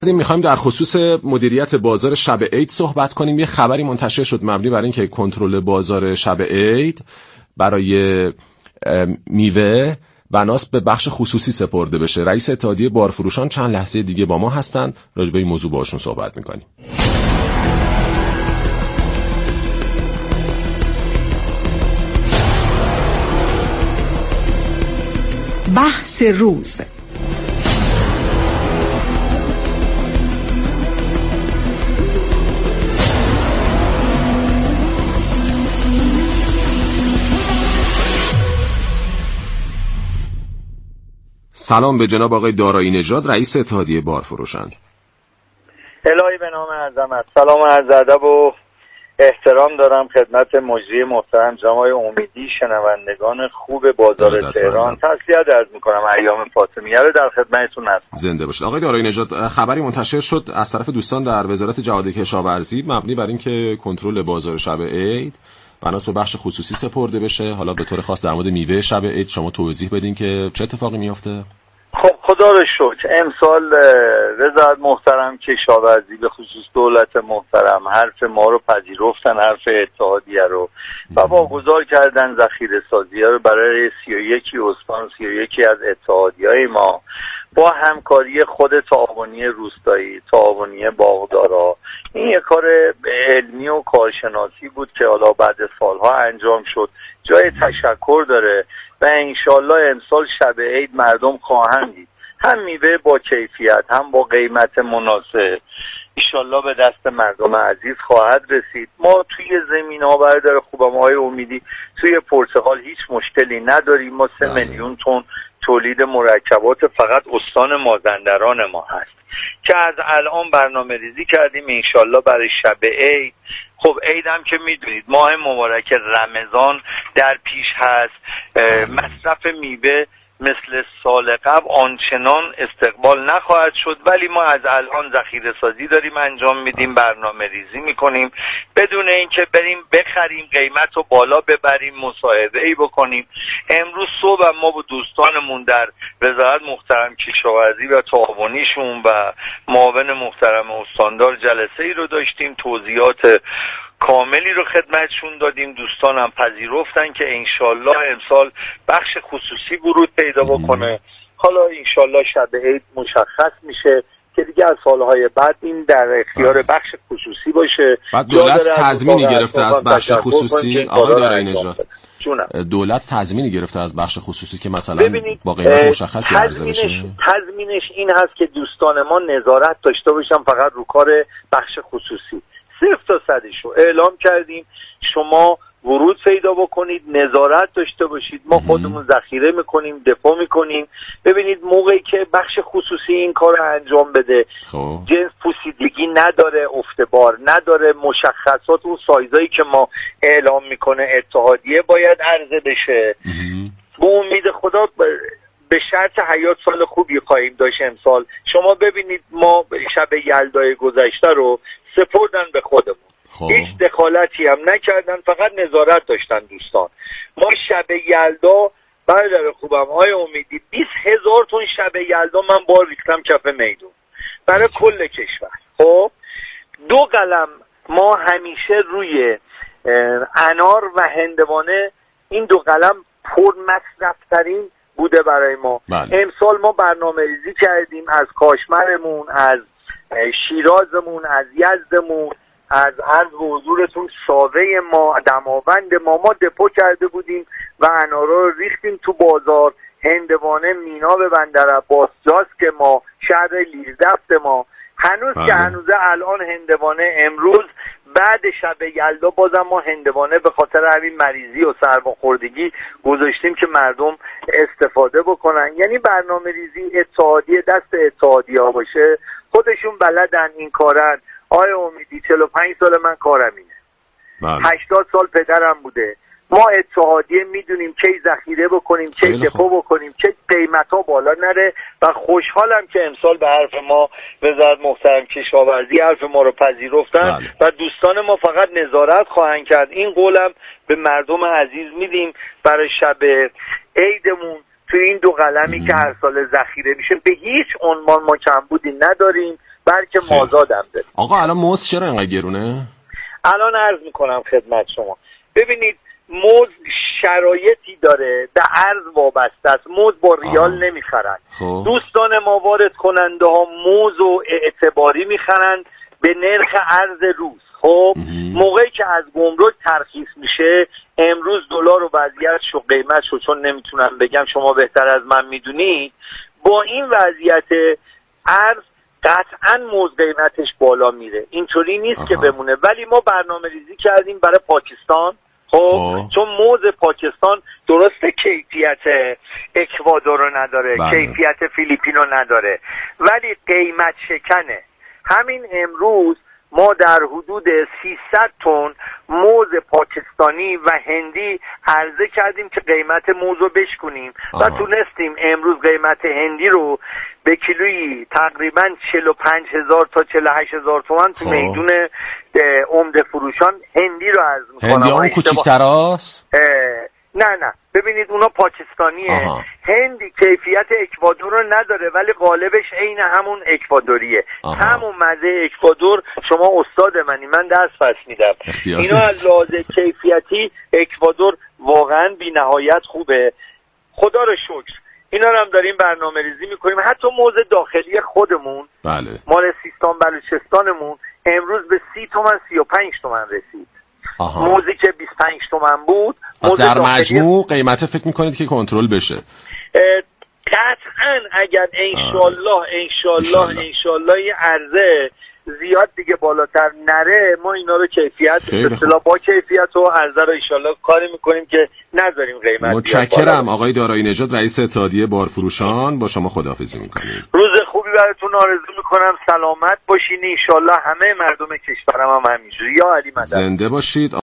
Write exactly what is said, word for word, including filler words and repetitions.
میخوایم در خصوص مدیریت بازار شب عید صحبت کنیم. یه خبری منتشر شد مبنی بر اینکه کنترل بازار شب عید برای میوه بناس به بخش خصوصی سپرده بشه. رئیس اتحادیه بارفروشان چند لحظه دیگه با ما هستن، راجع به این موضوع باشون صحبت میکنیم. بحث روز. سلام به جناب آقای دارایی نژاد، رئیس اتحادیه بارفروشان. الهی به نام عظمت، سلام و عرض ادب و احترام دارم خدمت مجری محترم جناب امیدی، شنوندگان خوب بازار تهران. تسلیت عرض میکنم، ایام فاطمیه رو در خدمتتون هستم. زنده باشید. آقای دارایی نژاد، خبری منتشر شد از طرف دوستان در وزارت جهاد کشاورزی مبنی بر اینکه کنترل بازار شب عید بناس به بخش خصوصی سپرده بشه. حالا به طور خاص در مورد میوه شب عید شما توضیح بدین که چه اتفاقی میفته؟ خب خدا رو شکر امسال وزارت محترم کشاورزی به خصوص دولت محترم حرف ما رو پذیرفتن، حرف اتحادیه رو، و واگذار کردن ذخیره سازی رو برای سی و یک استان، سی و یک از اتحادیه‌های ما با همکاری خود تعاونی روستایی، تعاونی باغدارا. این یک کار علمی و کارشناسی بود که حالا بعد سالها انجام شد، جای تشکر داره و انشالله امسال شب عید مردم خواهند دید هم میوه با کیفیت هم با قیمت مناسب، انشالله به دست مردم عزیز خواهد رسید. ما توی زمین ها برادر خوبم آقای امیدی توی پرتقال هیچ مشکلی نداریم. ما سه میلیون تن تولید مرکبات فقط استان مازندران ما هست که از الان برنامه ریزی کردیم انشالله برای شب عید. خب عید هم که میدونید ماه مبارک رمضان در پیش هست، مصرف میوه مثل سال قبل آنچنان استقبال نخواهد شد، ولی ما از الان ذخیره سازی داریم انجام میدیم، برنامه ریزی میکنیم بدون اینکه بریم بخریم قیمت رو بالا ببریم، مصاحبه ای بکنیم. امروز صبح ما با دوستانمون در وزارت محترم کشاورزی و تعاونیشون و معاون محترم استاندار جلسه ای رو داشتیم، توضیحات کاملی رو خدمتشون دادیم. دوستانم پذیرفتن که انشالله امسال بخش خصوصی ورود پیدا بکنه. حالا انشالله شب عید مشخص میشه که دیگه از سالهای بعد این در اختیار بخش خصوصی باشه. بعد دولت تضمینی گرفته از بخش خصوصی آقای دارایی نژاد، دولت تضمینی گرفته از بخش خصوصی که مثلا با قیمت مشخصی عرضه بشه. تضمینش این هست که دوستان ما نظارت داشته باشن فقط رو کار بخش خصوصی. صفر تا صدش رو اعلام کردیم، شما ورود پیدا بکنید، نظارت داشته باشید، ما خودمون ذخیره میکنیم، دفاع میکنیم. ببینید موقعی که بخش خصوصی این کار رو انجام بده خواه. جنس پوسیدگی نداره، افتبار نداره، مشخصات اون سایزایی که ما اعلام میکنه اتحادیه باید عرضه بشه. به امید خدا به شرط حیات سال خوبی خواهیم داشت امسال. شما ببینید ما شب یلدای گذشته رو سپردن به خودمون، خواه. هیچ دخالتی هم نکردن، فقط نظارت داشتن دوستان. ما شب یلدا برادر خوبم آقای امیدی بیست هزار تن شب یلدا من بار ریختم کف میدون برای کل کشور. خب دو قلم ما همیشه روی انار و هندوانه، این دو قلم پر مصرف ترین بوده برای ما. بله. امسال ما برنامه ریزی کردیم از کاشمرمون، از شیرازمون، از یزدمون، از عرض و حضورتون ساوه ما، دماوند ما ما دپو کرده بودیم و انارا رو ریختیم تو بازار. هندوانه مینا به بندر عباس، جاسک ما، شهر لیردفت ما، هنوز آه. که هنوزه الان هندوانه امروز بعد شب یلدا بازم ما هندوانه به خاطر همین مریضی و سرماخوردگی گذاشتیم که مردم استفاده بکنن. یعنی برنامه ریزی اتحادیه دست اتحادیه ها باشه، خودشون بلدن این کارن. آیا امیدی چهل و پنج سال من کارم اینه، هشتاد سال پدرم بوده. ما اتحادیه میدونیم کی ذخیره بکنیم، کی دپو بکنیم، کی قیمت ها بالا نره و خوشحالم که امسال به حرف ما وزارت محترم کشاورزی حرف ما رو پذیرفتن بله. و دوستان ما فقط نظارت خواهند کرد. این قولم به مردم عزیز میدیم برای شب عیدمون تو این دو قلمی ام. که هر سال ذخیره میشه به هیچ عنوان ما کمبودی نداریم. بلکه مازادم داریم. آقا الان موز چرا اینقدر گرونه؟ الان عرض میکنم خدمت شما. ببینید موز شرایطی داره، به ارز وابسته است. موز با ریال آه. نمیخرن. خب. دوستان ما وارد کننده ها موز و اعتباری میخرن به نرخ ارز روز. خب موقعی که از گمرک ترخیص میشه، امروز دلار و وضعیتش و قیمتش رو چون نمیتونم بگم شما بهتر از من میدونید، با این وضعیت ارز قطعا موز قیمتش بالا میره. اینطوری نیست آها. که بمونه. ولی ما برنامه ریزی کردیم برای پاکستان. خب چون موز پاکستان درسته کیفیت اکوادور رو نداره، بله. کیفیت فیلیپین رو نداره، ولی قیمت شکنه. همین امروز ما در حدود سیصد تن موز پاکستانی و هندی عرضه کردیم که قیمت موز رو بشکنیم و تونستیم امروز قیمت هندی رو به کیلویی تقریبا چهل و پنج هزار تا چهل و هشت هزار تومان تو میدون عمده فروشان هندی رو عرض میکنم. هندی همون کوچیک‌تر هست؟ نه نه ببینید اونا پاکستانیه. آها. هندی کیفیت اکوادور رو نداره ولی قالبش عین همون اکوادوریه. همون مزه اکوادور. شما استاد منی، من دست پس میدم. اینا از لحاظ کیفیتی اکوادور واقعا بی نهایت خوبه. خدا رو شکر اینا رو هم داریم برنامه ریزی میکنیم. حتی موز داخلی خودمون بله. مال سیستان بلوچستانمون امروز به سی تومن سی و پنج تومن رسید. آها. موزی که بیست و پنج تومن بود. پس در مجموع قیمت فکر میکنید که کنترل بشه؟ قطعا اگر انشالله انشالله انشالله این عرضه زیاد دیگه بالاتر نره، ما اینا رو کیفیت اصطلاح با کیفیت و عرضه رو انشالله کاری میکنیم که نذاریم قیمت. متشکرم آقای دارایی نژاد، رئیس اتحادیه بارفروشان. با شما خداحافظی میکنیم. روز خوبی براتون آرزو میکنم. سلامت باشین. انشالله همه مردم کشورم هم همینجوری. یا علی مدد. زنده باشید.